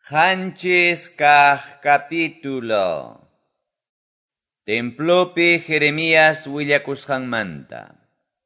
Hanchis Kah capítulo. Templopi Jeremías willakusqanmanta.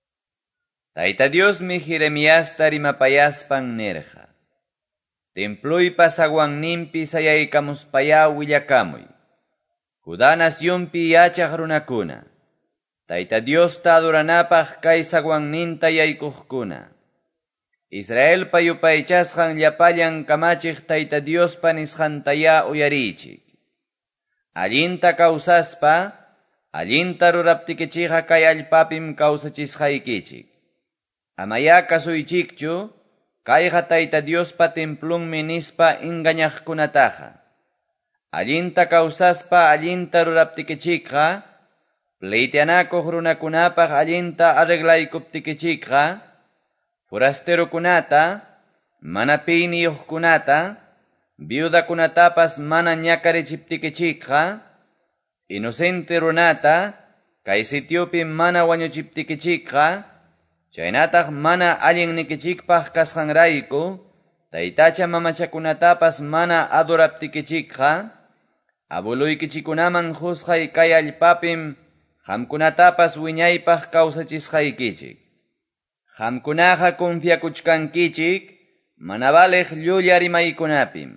Tayta Diosmi Jeremías tarimapayaspan nerja. Temploypas aguanninpi sayaykamuspaya willakamuy. Judá nacionpi yachaq runakuna. Tayta Diosta adoranapaq kay saguanninta yaykuqkuna. Israel payupaychasqan llapallan kamachiq Tayta Diospa nisqantaya uyarichik. Allinta kawsaspa, allinta ruraptikichiqa kay allpapim kawsachisqaykichik. Amaya kasuychikchu, kayqa Tayta Diospa templunmi nispa engañaqkunataqa. Allinta kawsaspa, allinta ruraptikichikqa, pleitianakuq runakunapaq allinta arreglaykuptikichikqa, forasterokunata, mana piyniyuqkunata, viudakunatapas mana ñakarichiptikichikqa, inocente runata, kay sitiopi mana wañuchiptikichikqa, chaynataq mana allinnikichikpaq kasqanrayku, taytacha mamachakunatapas mana adoraptikichikqa, abueluykichikunaman husqay kay allpapim, qamkunatapas wiñaypaq kawsachisqaykichik. Qamkunaqa confiakuchkankichik, mana baleq llulla rimaykunapim.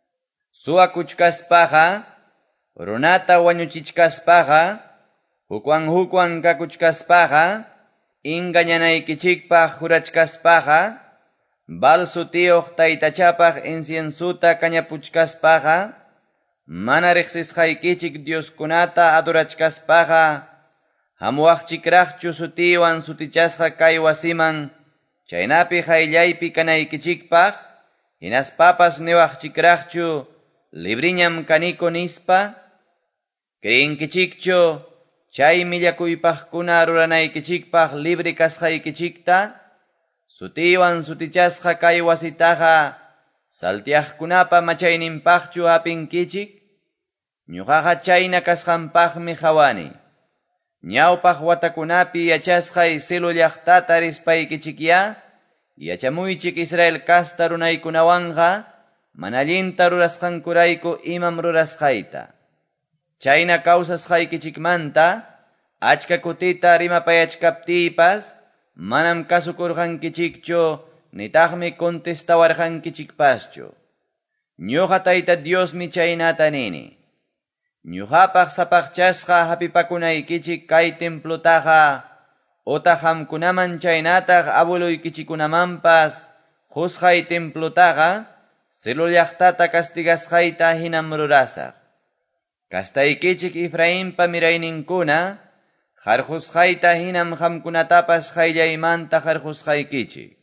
Suwakuchkaspaqa, runata wañuchichkaspaqa, hukwan kakuchkaspaqa, engañanaykichikpaq jurachkaspaqa, balsu tiyuq taytachapaq inciensuta kañapuchkaspaqa, mana riqsisqaykichik dioskunata adorachkaspaqa, hamuwaqchikraqchu sutiwan sutichasqa kay wasiman, chaynapi hayllaypi kanaykichikpaq, hinaspapas niwaqchikraqchu, libriñam kaniko nispa, kriyinkichikchu, chay millakuypaqkuna ruranaykichikpaq libri kasqaykichikta, sutiwan sutichasqa kay wasitaqa, saltiaqkunapa machayninpaqchu apinkichik, ñuqaqa chayna kasqanpaqmi hawani. Ñawpaq watakunapi yachasqay Silo llaqtata rispaykichikya, yachamuychik Israel kasta runaykunawanqa, mana allinta rurasqankurayku imam rurasqayta. Chayna kawsasqaykichikmanta, achka kutita rimapayachkaptiypas, manam kasukurqankichikchu, nitaqmi contestawarqankichikpaschu. Ñuqa Tayta Diosmi chaynata nini. Ñuqapaq sapaqchasqa hapipakunaykichik kay templotaqa, utaq qamkunaman chaynataq abueluykichikunamanpas, husqay templotaqa, Silo llaqtata castigasqayta hinam rurasaq. Kastaykichik Efraínpa mirayninkuna, qarqusqayta hinam qamkunatapas qayllaymanta qarqusqaykichik.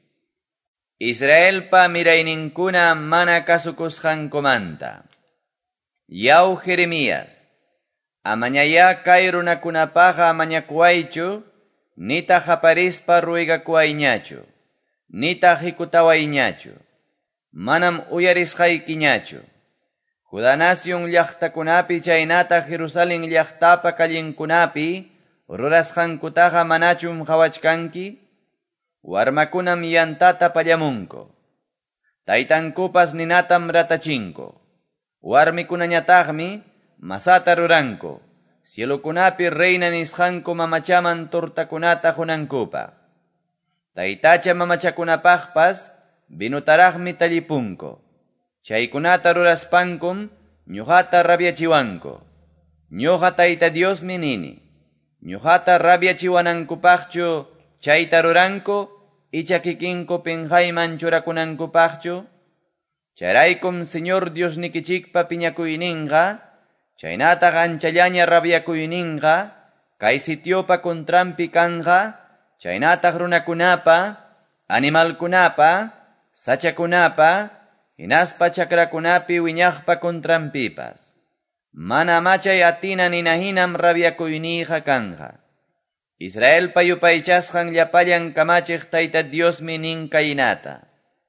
Israelpa mirayninkuna mana kasukusqankumanta. Yaw Jeremías, amañaya kay runakunapaqa amañakuwaychu, nita qaparispa ruigakuwayñachu, nita hikutawayñachu, manam uyarisqaykiñachu. Judá nación llaqtakunapi chaynata Jerusalén llaqtapa kallinkunapi, rurasqankutaqa manachum qhawachkanki, warmakunam yantata pallamunku, taytankupas ninatam ratachinku. Warmikunañataqmi masata ruranku, cielokunapi reina nisqanku mamachaman tortakunata hunankupaq. Taytacha mamachakunapaqpas binutaraqmi tallipunku. Chaykunata ruraspankum ñuqata rabiachiwanku. Ñuqa Tayta Diosmi nini. Ñuqata rabiachiwanankupaqchu chayta ruranku, icha kikinku pinqayman churakunankupaqchu. Chayraykum Señor Diosnikichikpa piñakuyninqa, chaynataq anchallaña rabiakuyninqa, kay sitiopa kontrampi kanqa, chaynataq runakunapa, animalkunapa, sachakunapa, hinaspa chakrakunapi wiñaqpa kontrampipas. Mana machay atina ninahinam rabiakuyniqa kanqa. Israel payupaychasqan llapallan kamachiq Tayta Diosmi nin kaynata.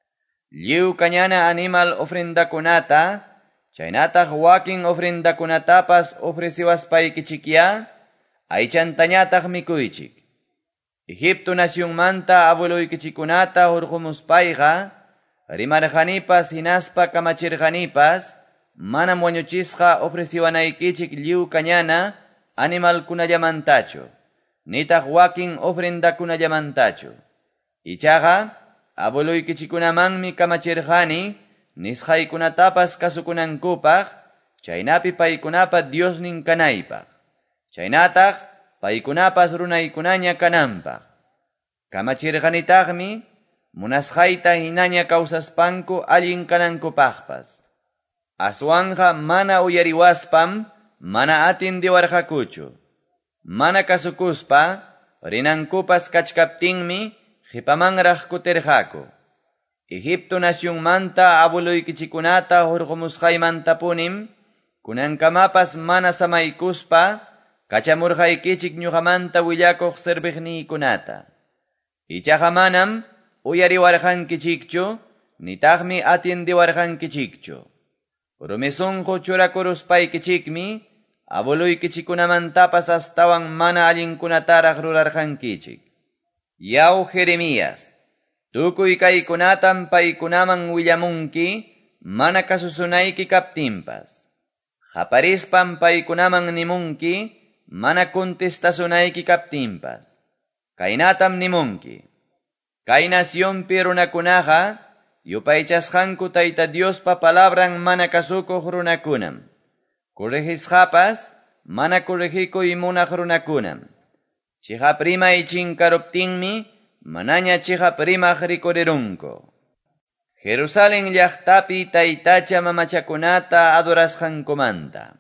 Lliw kañana animal ofrendakunata, chaynataq wakin ofrendakunatapas ofreciwaspaykichikya, aychantañataq mikuychik. Egipto nacionmanta abueluykichikunata hurqumuspayqa, rimarqanipas hinaspa kamachirqanipas, manam wañuchisqa ofreciwanaykichik lliw kañana animalkunallamantachu, nitaq wakin ofrendakunallamantachu. Ichaqa, abueluykichikunamanmi kamachirqani, nisqaykunatapas kasukunankupaq, chaynapi paykunapa Diosnin kanaypaq. Chaynataq, paykunapas runaykunaña kananpaq. Kamachirqanitaqmi, munasqayta hinaña kawsaspanku allin kanankupaqpas. Aswanja mana uyariwaspam, mana atindiwarqakuchu. Mana kasukuspa, rinankupas kachkaptinmi, qipamanraq kutirqaku. Egipto nacionmanta abueluykichikunata hurqumusqaymantapunim, kunankamapas mana samaykuspa, kachamurqaykichik ñuqamanta willakuq sirbiqniykunata. Ichaqa manam uyariwarqankichikchu, nitaqmi atindiwarqankichikchu. Rumisunqu churakuruspaykichikmi, abueluykichikunamantapas astawan mana allinkunataraq rurarqankichik. Yaw Jeremías, tukuy kaykunatam paykunaman willamunki, mana kasusunayki kaptinpas. Qaparispam paykunaman nimunki, mana contestasunayki kaptinpas. Kaynatam nimunki. Kay nacionpi runakunaqa, yupaychasqanku Tayta Diospa palabran mana kasukuq runakunam. Kurrihisqapas, mana kurrihikuy munaq runakunam. Chihaprimay chinkaruptinmi, manaña chihaprimaq rikurirunku. Jerusalén llaqtapi taytacha mamachakunata adorasqankumanta.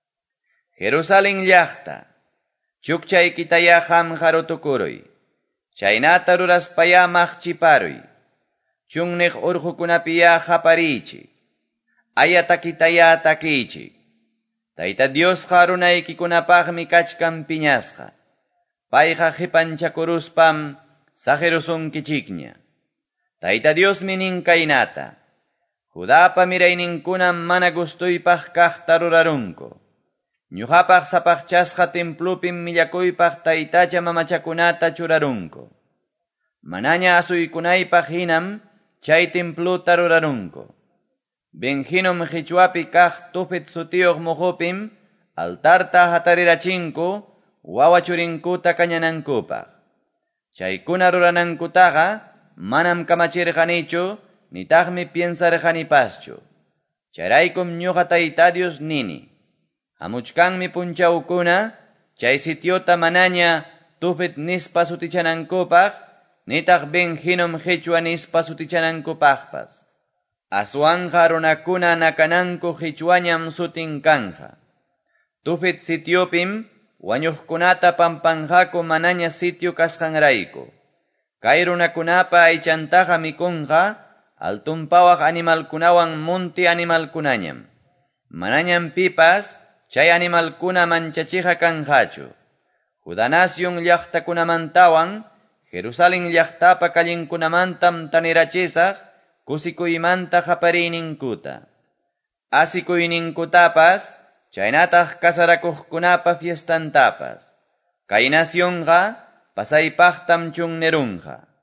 Jerusalén llaqta, chukchaykitaya hamharutukuruy. Chaynata ruraspayamaq chiparuy. Chunniq urqukunapiya haparichik. Ayatakitaya takichik. Tayta Diosqa runaykikunapaqmi kachkan piñasqa. Payqa qipanchakuruspam saqirusunkichikña. Tayta Diosmi nin kaynata. Judapa mirayninkunam mana gustuypaq kaqta rurarunku. Ñuqapaq sapaqchasqa templupim millakuypaq taytacha mamachakunata churarunku. Manaña asuykunaypaq hinam chay templuta rurarunku. Benjinum Qichwapi kaq Tufet sutiyuq muhupim altarta hatarirachinku wawa churinkuta kañanankupaq. Chaykuna ruranankutaqa manam kamachirqanichu nitaqmi piensarqanipaschu. Chayraykum ñuqa Tayta Dios nini. Hamuchkanmi punchawkuna, chay sitiota manaña Tufet nispa sutichanankupaq, nitaq Benjinum Qichwa nispa sutichanankupaqpas. Aswanja runakuna nakananku Qichwañam sutin kanja. Tufet sitiopim, wañuqkunata pampanjaku manaña sitio kasqanrayku. Kay runakunapa aychantaqa mikunqa, altumpawaq animalkunawan munti animalkunañam. Manañam pipas, chay animalkuna manchachiqa kanjachu. Juda nación llaqtakunamantawan, Jerusalén llaqtapa kallinkunamantam tanirachisaq, kusikuymanta qapariyninkuta. Asikuyninkutapas, chaynataq kasarakuqkunapa fiestantapas. Kay nacionqa, pasaypaqtam chunnerunqa.